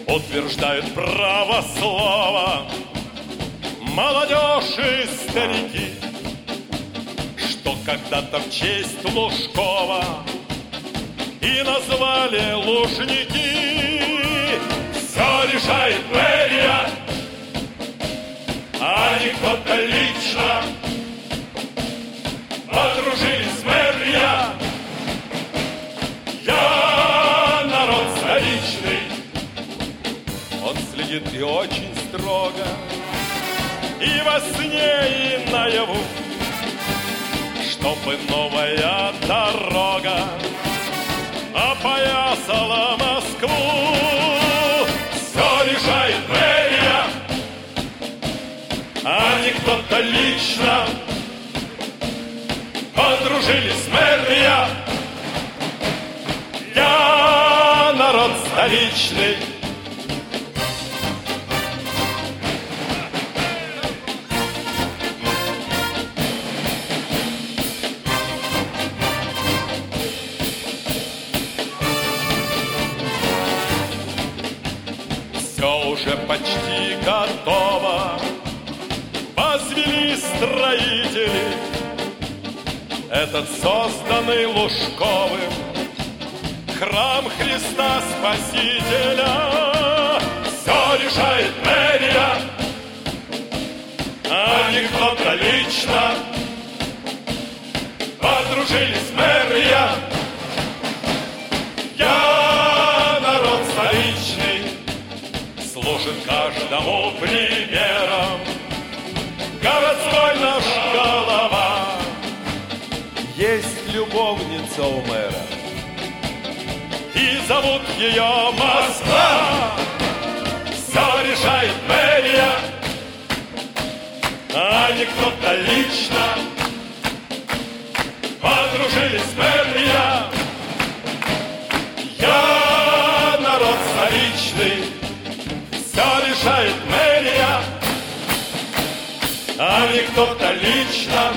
утверждают право слова молодежь и старики, что когда-то в честь Лужкова и назвали Лужники. Все решает мэрия, а не кто-то лично. Подружились с мэрия, я народ столичный. Он следит и очень строго, и во сне, и наяву, чтобы новая дорога опоясала Москву. Все решает мэрия, а не кто-то лично. Подружились с мэрия, я народ столичный. Все уже почти готово, возвели строители этот созданный Лужковым храм Христа Спасителя. Все решает мэрия, а не кто-то лично. Подружились с мэрия, я народ столичный. Служит каждому примером городской наш голова. Есть любовница у мэра, и зовут ее Москва. Все решает мэрия, а не кто-то лично. Подружились с мэрия, я народ столичный. Все решает мэрия, а не кто-то лично.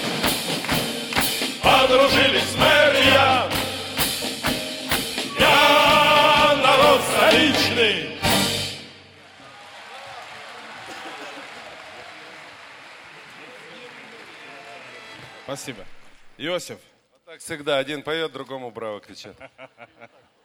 Подружились с мэрия, я народ столичный. Спасибо. Иосиф. Так всегда, один поет, другому браво кричат.